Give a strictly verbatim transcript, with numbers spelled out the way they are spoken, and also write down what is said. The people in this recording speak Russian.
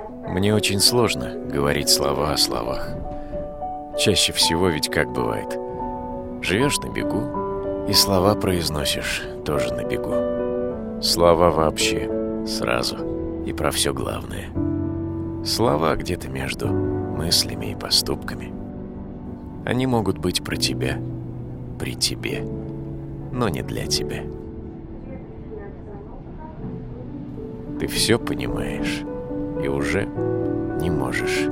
Мне очень сложно говорить слова о словах. Чаще всего ведь как бывает. Живешь на бегу, и слова произносишь тоже на бегу. Слова вообще сразу и про все главное. Слова где-то между мыслями и поступками. Они могут быть про тебя, при тебе, но не для тебя. Ты все понимаешь и уже не можешь